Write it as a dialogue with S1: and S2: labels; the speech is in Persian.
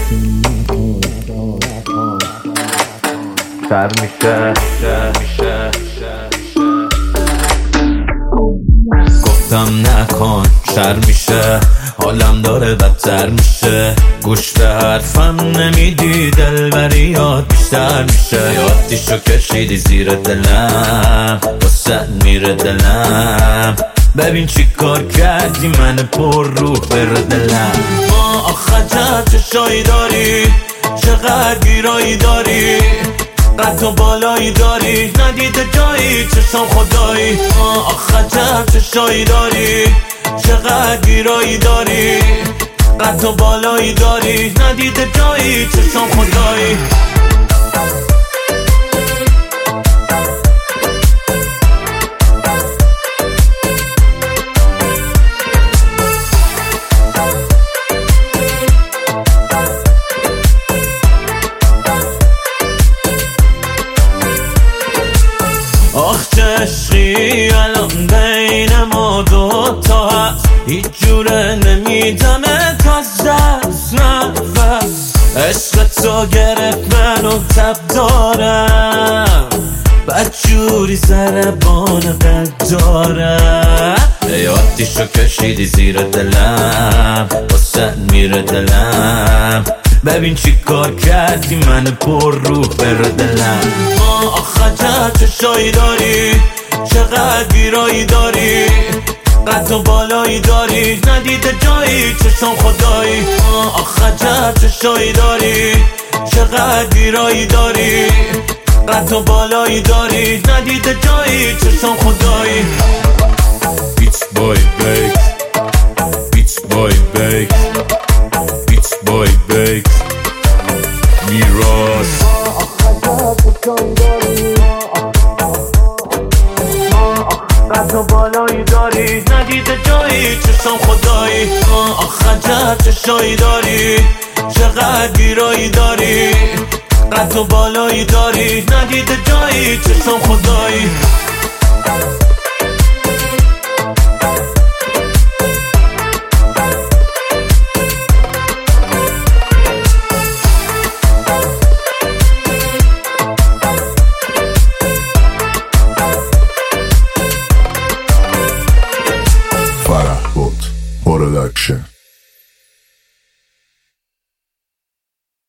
S1: سر میشه گفتم نکن شر میشه، حالم داره بدتر میشه، گوش به حرفم نمیدی، دلبریات بیشتر میشه. یادیشو کشیدی زیر دلم، واسه میره دلم، ببین چی کار کردی من پر روح بره دلم. ما آخه چشایی داری، چقدر گیرایی داری، قد و بالایی داری، ندیده جایی چشم خدایی. ما آخه چشایی داری، چقدر گیرایی داری، قد و بالایی داری، ندیده جایی چشم خدایی. آخ چه عشقی الان بین ما دوتا هست، هیچ جوره نمیدمت از دست نفس. عشق تو گرفت منو تب دارم، بدجوری ضربان قد دارم. یادیشو کشیدی زیر دلم، واسه میره دلم، ببین چی کار کردی من پر روح بره دلم. ما آخه چشایی داری، چقدر گیرایی داری، قد و بالایی داری، ندیده جایی چشم خدایی. ما آخه چشایی داری، چقدر گیرایی داری، قد و بالایی داری، ندیده جایی چشم خدایی. Beach boy bake, beach boy bake, beach boy bake, میراث. قد و بالایی داری، ندیده جایی چشم خدایی. آخه چشایی داری، چقدر گیرایی داری، قد و بالایی داری، ندیده جایی چشم خدایی.